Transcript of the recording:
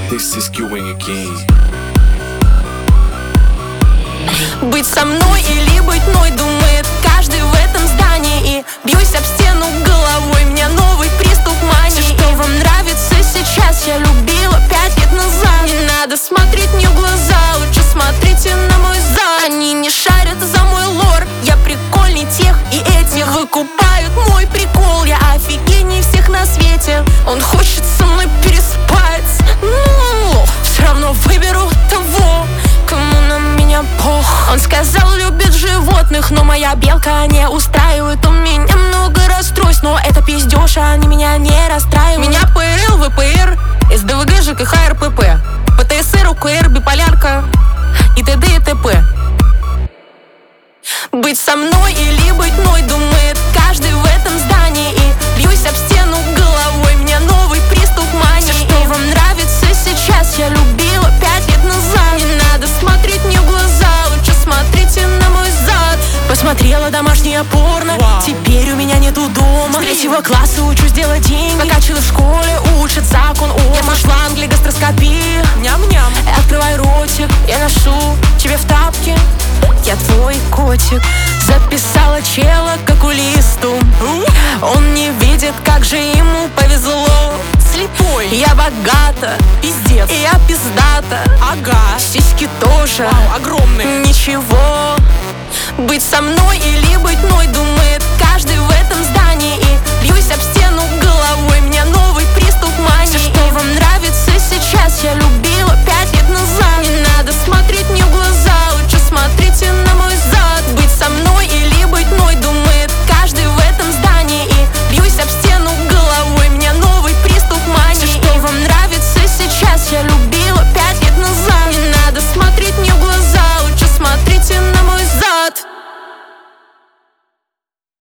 This is Queuing again. Быть со мной или быть мной, думает каждый в этом здании. И бьюсь об стену головой, у меня новый приступ мании. Все, что вам нравится сейчас, я любила 5 лет назад. Не надо смотреть мне в глаза, лучше смотрите на мой зад. Они не шарят за мой лор, я прикольней тех и этих. Выкупают мой прикол, я офигенней всех на свете. Он хочет со мной переспать, ну, все равно выберу того, кому на меня пох. Он сказал, любит животных, но моя белка не устраивает. У меня много расстройств, но это пиздеж, они меня не расстраивают. Меня ПРЛ, ВПР, СДВГ, ЖКХ, РПП, ПТСР, УКР, биполярка и т.д. и т.п. Быть со мной или быть мной, думает каждый в этом здании. И бьюсь об стену головой, у меня новый приступ мании. Все, что вам нравится сейчас, я любила 5 лет назад. Не надо смотреть мне в глаза, лучше смотрите на мой зад. Посмотрела домашнее порно, теперь у меня нету дома. С 3 класса учусь делать деньги, пока училась в школе, учат закон Ома. Я пошла англи гастроскопии, ням-ням. Открывай ротик, я ношу тебе в тапки, я твой котик. Записала чела к окулисту, он не видит, как же ему повезло. Слепой, я богата, пиздец, и я пиздата. Ага, сиськи тоже, вау, огромные. Ничего, быть со мной или быть мной, думает каждый в этом здании. И бьюсь об стену